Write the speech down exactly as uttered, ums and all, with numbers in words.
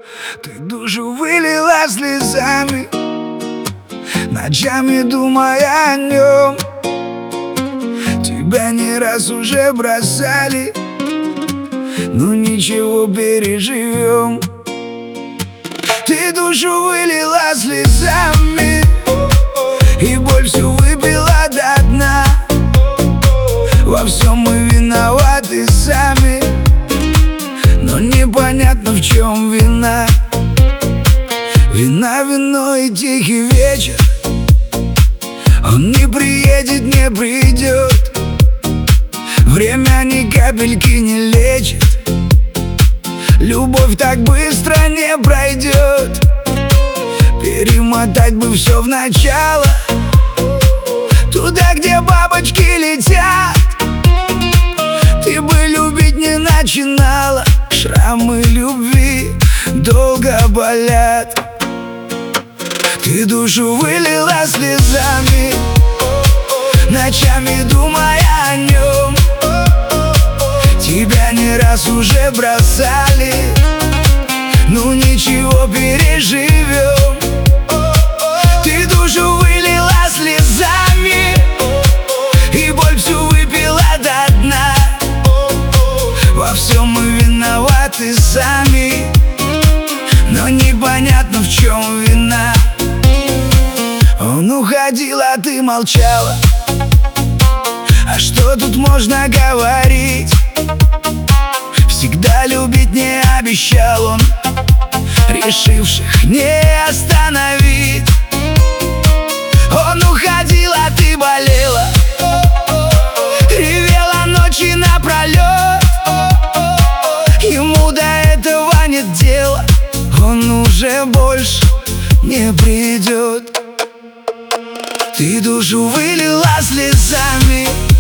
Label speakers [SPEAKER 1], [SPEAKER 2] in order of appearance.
[SPEAKER 1] Ты душу вылила слезами, ночами думая о нем. Тебя не раз уже бросали, но ничего, переживем. Ты душу вылила слезами и боль всю выпила до дна. Во всем мы виноваты сами, но непонятно, в чем вина. Вина виной и тихий вечер, он не приедет, не придет. Время ни капельки не лечит, любовь так быстро не пройдет. Перемотать бы все в начало, туда, где бабочки летят. Ты бы любить не начинала, шрамы любви долго болят. Ты душу вылила слезами, ночами думая о нем. Тебя не раз уже бросали, ну ничего, переживем. Ты душу вылила слезами и боль всю выпила до дна. Во всем мы виноваты сами, но непонятно, в чем вина. Он уходил, а ты молчала. А что тут можно говорить? Всегда любить не обещал он, решивших не остановить. Он уходил, а ты болела, ревела ночи напролет. Ему до этого нет дела, он уже больше не придет. Ты душу вылила слезами,